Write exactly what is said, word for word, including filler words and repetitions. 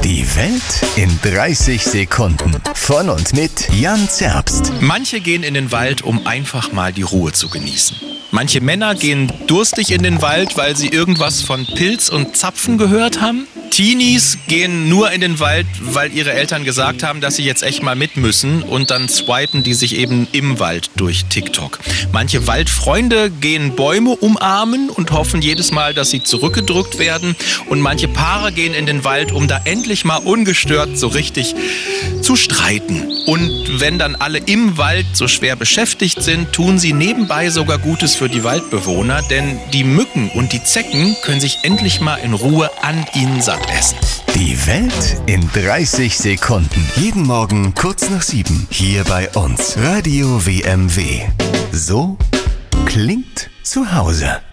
Die Welt in dreißig Sekunden. Von und mit Jan Zerbst. Manche gehen in den Wald, um einfach mal die Ruhe zu genießen. Manche Männer gehen durstig in den Wald, weil sie irgendwas von Pilz und Zapfen gehört haben. Teenies gehen nur in den Wald, weil ihre Eltern gesagt haben, dass sie jetzt echt mal mit müssen, und dann swipen die sich eben im Wald durch TikTok. Manche Waldfreunde gehen Bäume umarmen und hoffen jedes Mal, dass sie zurückgedrückt werden. Und manche Paare gehen in den Wald, um da endlich mal ungestört so richtig zu streiten. Und wenn dann alle im Wald so schwer beschäftigt sind, tun sie nebenbei sogar Gutes für die Waldbewohner, denn die Mücken und die Zecken können sich endlich mal in Ruhe an ihnen satt essen. Die Welt in dreißig Sekunden. Jeden Morgen kurz nach sieben. Hier bei uns. Radio W M W. So klingt zu Hause.